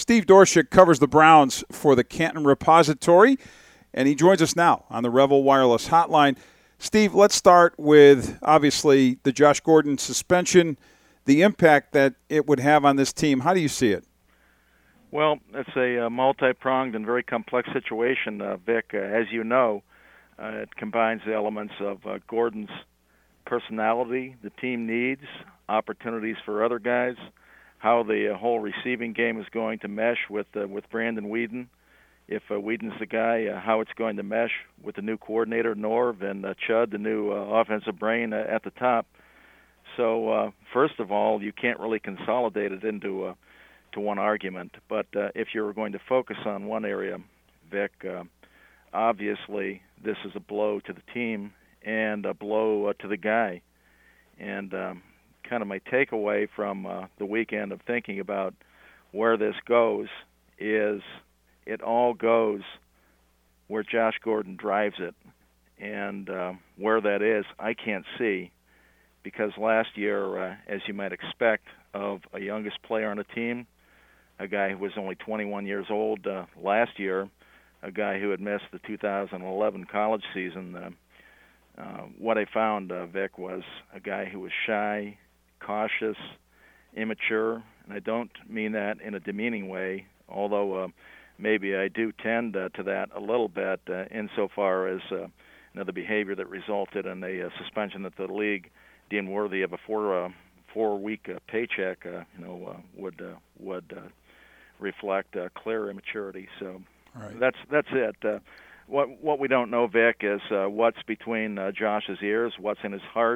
Steve Dorshik covers the Browns for the Canton Repository, and he joins us now on the Revel Wireless Hotline. Steve, let's start with, obviously, the Josh Gordon suspension, the impact that it would have on this team. How do you see it? Well, it's a multi-pronged and very complex situation, Vic. As you know, it combines the elements of Gordon's personality, the team needs, opportunities for other guys, how the whole receiving game is going to mesh with Brandon Weeden. If Weeden's the guy, how it's going to mesh with the new coordinator, Norv, and Chud, the new offensive brain at the top. So, first of all, you can't really consolidate it into to one argument. But if you're going to focus on one area, Vic, obviously this is a blow to the team and a blow to the guy. And kind of my takeaway from the weekend of thinking about where this goes is it all goes where Josh Gordon drives it. And where that is, I can't see, because last year, as you might expect of a youngest player on a team, a guy who was only 21 years old last year, a guy who had missed the 2011 college season, what I found, Vic, was a guy who was shy, cautious, immature, and I don't mean that in a demeaning way, although maybe I do tend to that a little bit insofar as the behavior that resulted in a suspension that the league deemed worthy of a four-week paycheck would reflect clear immaturity. So right. That's it. What we don't know, Vic, is what's between Josh's ears, what's in his heart,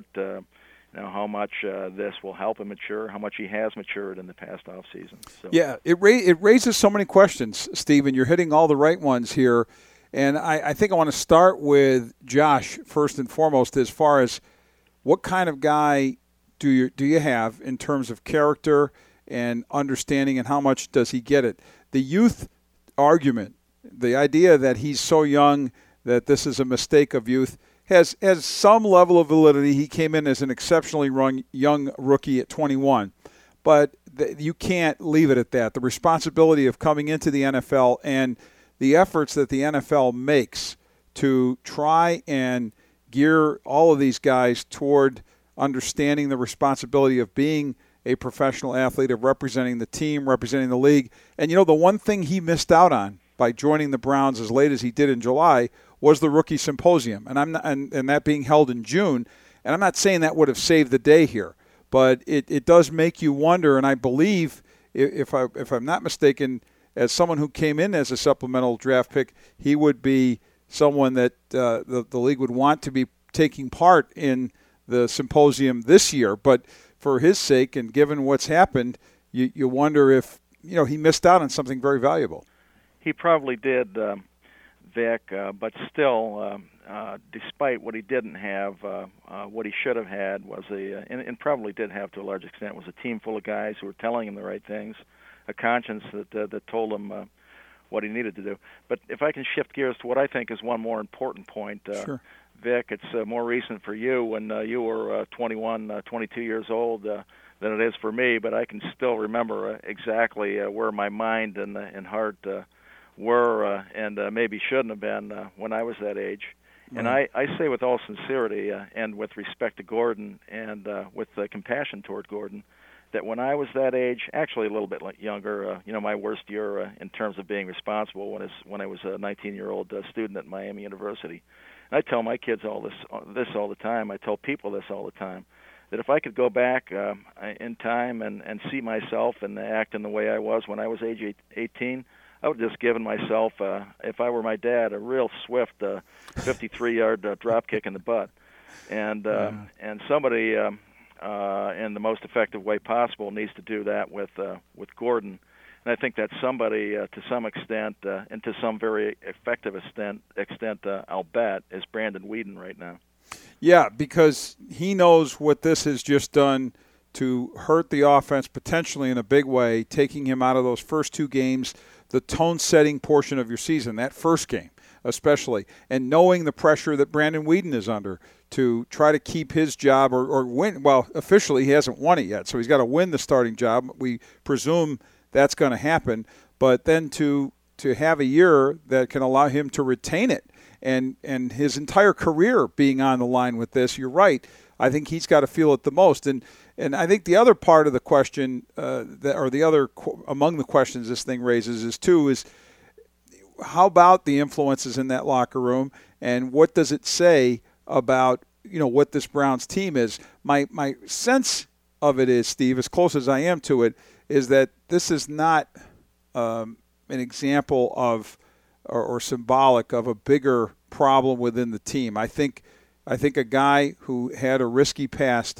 how much this will help him mature, how much he has matured in the past off season. So. Yeah, it raises so many questions, Steve, and you're hitting all the right ones here. And I think I want to start with Josh first and foremost, as far as what kind of guy do you have in terms of character and understanding, and how much does he get it? The youth argument, the idea that he's so young that this is a mistake of youth, has some level of validity. He came in as an exceptionally young rookie at 21. But you can't leave it at that. The responsibility of coming into the NFL and the efforts that the NFL makes to try and gear all of these guys toward understanding the responsibility of being a professional athlete, of representing the team, representing the league. And, the one thing he missed out on by joining the Browns as late as he did in July was the rookie symposium, and that being held in June. And I'm not saying that would have saved the day here, but it does make you wonder. And I believe, if I'm not mistaken, as someone who came in as a supplemental draft pick, he would be someone that the league would want to be taking part in the symposium this year. But for his sake, and given what's happened, you wonder if he missed out on something very valuable. He probably did, Vic, but still, despite what he didn't have, what he should have had was and probably did have to a large extent, was a team full of guys who were telling him the right things, a conscience that told him what he needed to do. But if I can shift gears to what I think is one more important point, sure. Vic, it's more recent for you when you were 21, 22 years old than it is for me, but I can still remember exactly where my mind and heart were and maybe shouldn't have been when I was that age. Right. And I say with all sincerity and with respect to Gordon and with compassion toward Gordon, that when I was that age, actually a little bit younger, my worst year in terms of being responsible when I was a 19-year-old student at Miami University. And I tell my kids all this all the time. I tell people this all the time, that if I could go back in time and see myself and act in the way I was when I was age 18, I would have just given myself, if I were my dad, a real swift 53-yard drop kick in the butt. And somebody in the most effective way possible needs to do that with Gordon. And I think that somebody, to some extent, and to some very effective extent, I'll bet, is Brandon Weeden right now. Yeah, because he knows what this has just done to hurt the offense potentially in a big way, taking him out of those first two games, the tone-setting portion of your season, that first game especially, and knowing the pressure that Brandon Weeden is under to try to keep his job or win. Well, officially he hasn't won it yet, so he's got to win the starting job. We presume that's going to happen. But then to have a year that can allow him to retain it and his entire career being on the line with this, you're right. I think he's got to feel it the most. And I think the other part of the question, among the questions this thing raises is how about the influences in that locker room, and what does it say about what this Browns team is? My sense of it is, Steve, as close as I am to it, is that this is not an example of or symbolic of a bigger problem within the team. I think a guy who had a risky past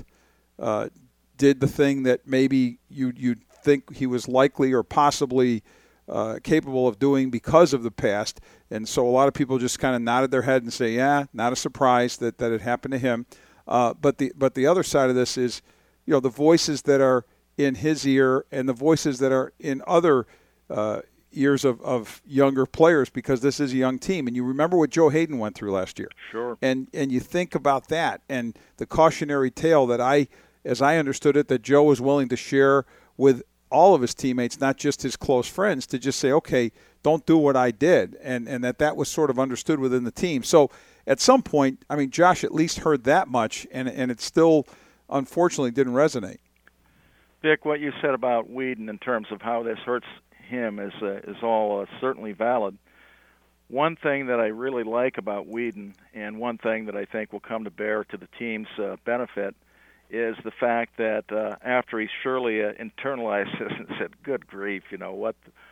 did the thing that maybe you'd think he was likely or possibly capable of doing because of the past. And so a lot of people just kind of nodded their head and say, yeah, not a surprise that it happened to him. But the other side of this is, the voices that are in his ear and the voices that are in other ears of younger players, because this is a young team. And you remember what Joe Hayden went through last year. Sure. And you think about that and the cautionary tale that as I understood it, that Joe was willing to share with all of his teammates, not just his close friends, to just say, okay, don't do what I did. And that was sort of understood within the team. So at some point, Josh at least heard that much, and it still, unfortunately, didn't resonate. Vic, what you said about Whedon in terms of how this hurts him is all certainly valid. One thing that I really like about Whedon, and one thing that I think will come to bear to the team's benefit, is the fact that after he surely internalized this and said, "Good grief, what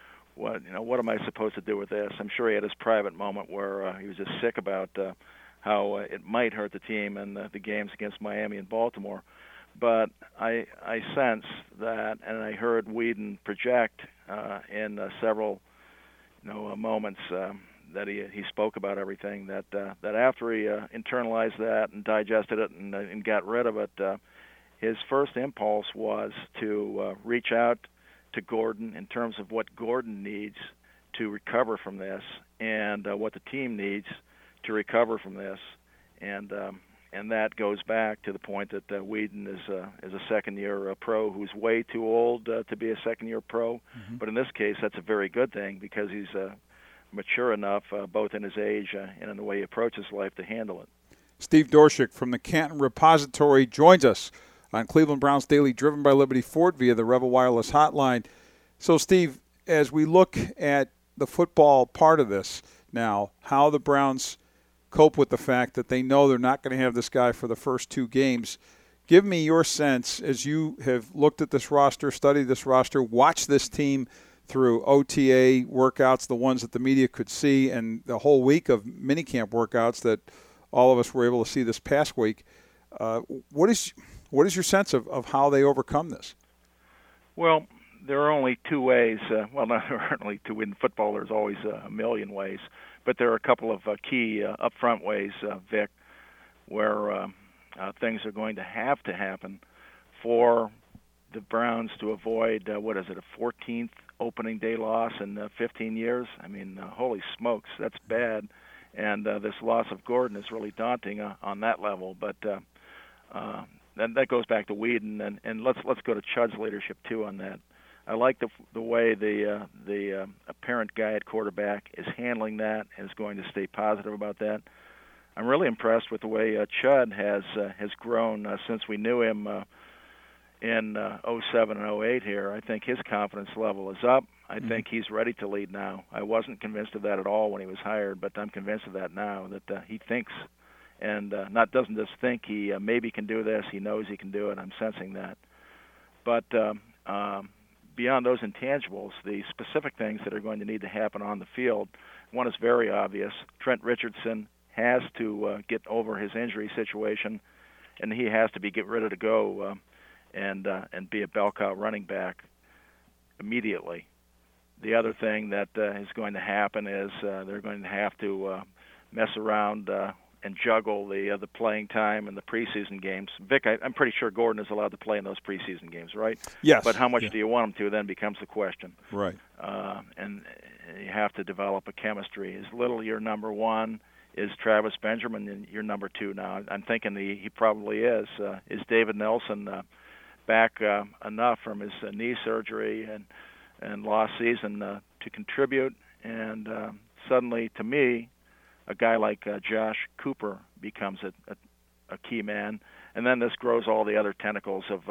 am I supposed to do with this?" I'm sure he had his private moment where he was just sick about how it might hurt the team in the games against Miami and Baltimore. But I sense that, and I heard Whedon project in several moments that he spoke about everything, that after he internalized that and digested it and got rid of it, his first impulse was to reach out to Gordon in terms of what Gordon needs to recover from this, and what the team needs to recover from this, and that goes back to the point that Whedon is a second-year pro who's way too old to be a second-year pro. Mm-hmm. But in this case, that's a very good thing, because he's mature enough, both in his age and in the way he approaches life, to handle it. Steve Doerschik from the Canton Repository joins us on Cleveland Browns Daily, driven by Liberty Ford via the Rebel Wireless Hotline. So, Steve, as we look at the football part of this now, how the Browns cope with the fact that they know they're not going to have this guy for the first two games, give me your sense as you have looked at this roster, studied this roster, watched this team through OTA workouts, the ones that the media could see, and the whole week of minicamp workouts that all of us were able to see this past week. What is your sense of how they overcome this? Well, there are only two ways. There are only two. In football, there's always a million ways. But there are a couple of key upfront ways, Vic, where things are going to happen for the Browns to avoid, a 14th opening day loss in 15 years? Holy smokes, that's bad. And this loss of Gordon is really daunting on that level. But then that goes back to Whedon, and let's go to Chud's leadership too on that. I like the way the apparent guy at quarterback is handling that and is going to stay positive about that. I'm really impressed with the way Chud has grown since we knew him in 07 and 08 here. I think his confidence level is up. I think he's ready to lead now. I wasn't convinced of that at all when he was hired, but I'm convinced of that now, that he thinks and doesn't just think he maybe can do this. He knows he can do it. I'm sensing that. But beyond those intangibles, the specific things that are going to need to happen on the field, one is very obvious. Trent Richardson has to get over his injury situation, and he has to get ready to go and be a bell cow running back immediately. The other thing that is going to happen is they're going to have to mess around and juggle the playing time in the preseason games. Vic, I'm pretty sure Gordon is allowed to play in those preseason games, right? Yes. But how much do you want him to then becomes the question. Right. And you have to develop a chemistry. Is Little your number one? Is Travis Benjamin your number two now? I'm thinking he probably is. Is David Nelson back enough from his knee surgery and and lost season to contribute. And suddenly, to me, a guy like Josh Cooper becomes a key man. And then this grows all the other tentacles of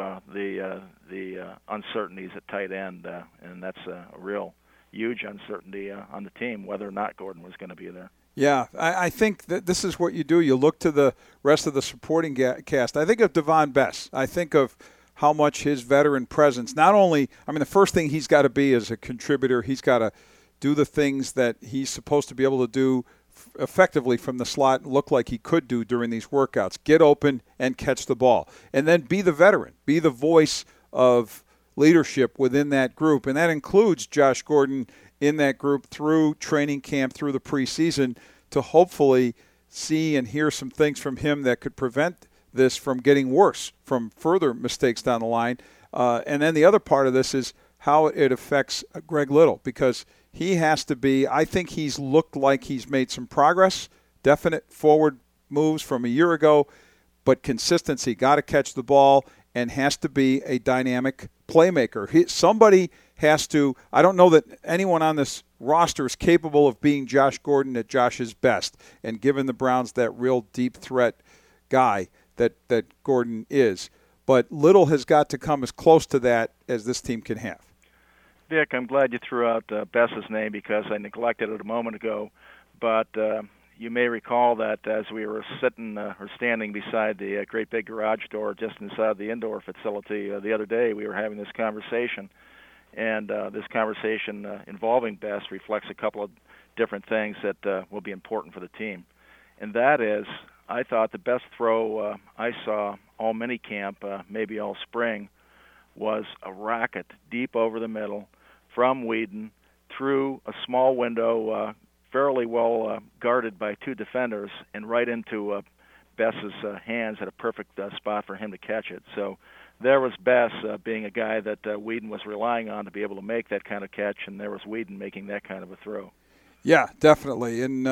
the uncertainties at tight end, and that's a real huge uncertainty on the team whether or not Gordon was going to be there. Yeah, I think that this is what you do. You look to the rest of the supporting cast. I think of Devon Bess. I think of how much his veteran presence, not only, the first thing he's got to be is a contributor. He's got to do the things that he's supposed to be able to do effectively from the slot and look like he could do during these workouts. Get open and catch the ball. And then be the veteran. Be the voice of leadership within that group. And that includes Josh Gordon in that group through training camp, through the preseason, to hopefully see and hear some things from him that could prevent this from getting worse, from further mistakes down the line. And then the other part of this is how it affects Greg Little, because he has to be, I think he's looked like he's made some progress, definite forward moves from a year ago, but consistency, got to catch the ball, and has to be a dynamic playmaker. Somebody has to, I don't know that anyone on this roster is capable of being Josh Gordon at Josh's best, and given the Browns that real deep threat guy that Gordon is. But Little has got to come as close to that as this team can have. Vic, I'm glad you threw out Bess's name because I neglected it a moment ago. But you may recall that as we were sitting or standing beside the great big garage door just inside the indoor facility the other day, we were having this conversation. And this conversation involving Bess reflects a couple of different things that will be important for the team. And that is, I thought the best throw I saw all minicamp, maybe all spring, was a rocket deep over the middle from Whedon through a small window, fairly well guarded by two defenders, and right into Bess's hands at a perfect spot for him to catch it. So there was Bess being a guy that Whedon was relying on to be able to make that kind of catch, and there was Whedon making that kind of a throw. Yeah, definitely, and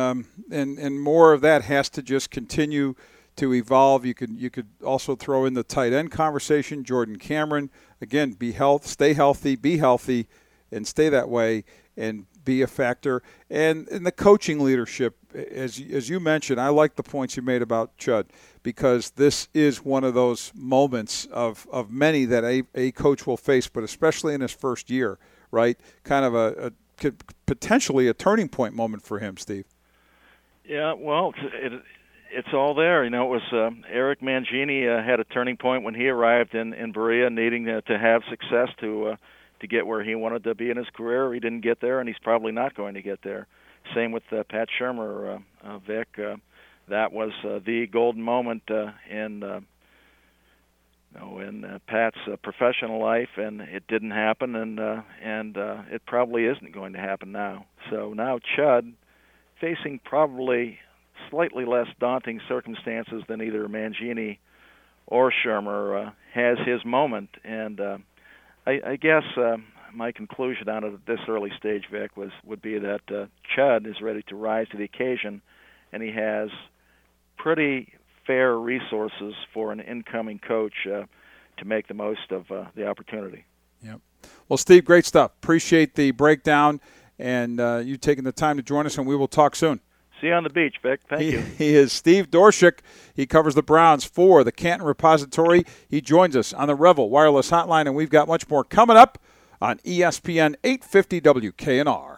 more of that has to just continue to evolve. You could also throw in the tight end conversation. Jordan Cameron, again, stay healthy, be healthy, and stay that way, and be a factor. And in the coaching leadership, as you mentioned, I like the points you made about Chud, because this is one of those moments of many that a coach will face, but especially in his first year, right? Kind of potentially a turning point moment for him, Steve. Yeah, well, it's all there. It was Eric Mangini had a turning point when he arrived in Berea, needing to have success to get where he wanted to be in his career. He didn't get there, and he's probably not going to get there. Same with Pat Shurmur, Vic. That was the golden moment in Pat's professional life, and it didn't happen, and it probably isn't going to happen now. So now Chud, facing probably slightly less daunting circumstances than either Mangini or Shurmur, has his moment. And I guess my conclusion on it at this early stage, Vic, would be that Chud is ready to rise to the occasion, and he has pretty fair resources for an incoming coach to make the most of the opportunity. Yep. Well, Steve, great stuff. Appreciate the breakdown and you taking the time to join us, and we will talk soon. See you on the beach, Vic. Thank you. He is Steve Dorshik. He covers the Browns for the Canton Repository. He joins us on the Revel Wireless Hotline, and we've got much more coming up on ESPN 850 WKNR.